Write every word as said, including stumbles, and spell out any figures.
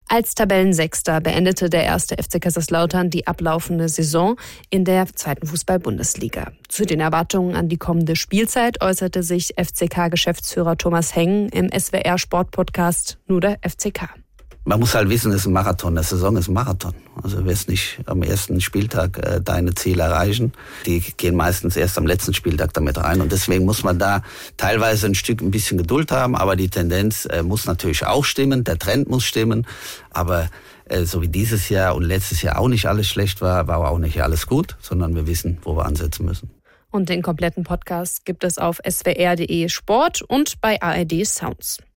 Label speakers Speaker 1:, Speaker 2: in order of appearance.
Speaker 1: Als Tabellensechster beendete der erste F C Kaiserslautern die ablaufende Saison in der zweiten Fußball-Bundesliga. Zu den Erwartungen an die kommende Spielzeit äußerte sich F C K-Geschäftsführer Thomas Heng im S W R-Sportpodcast Nur der F C K.
Speaker 2: Man muss halt wissen, es ist ein Marathon. Der Saison ist ein Marathon. Also du wirst nicht am ersten Spieltag äh, deine Ziele erreichen. Die gehen meistens erst am letzten Spieltag damit rein. Und deswegen muss man da teilweise ein Stück ein bisschen Geduld haben. Aber die Tendenz äh, muss natürlich auch stimmen. Der Trend muss stimmen. Aber äh, so wie dieses Jahr und letztes Jahr auch nicht alles schlecht war, war auch nicht alles gut. Sondern wir wissen, wo wir ansetzen müssen.
Speaker 1: Und den kompletten Podcast gibt es auf s w r punkt d e Sport und bei A R D Sounds.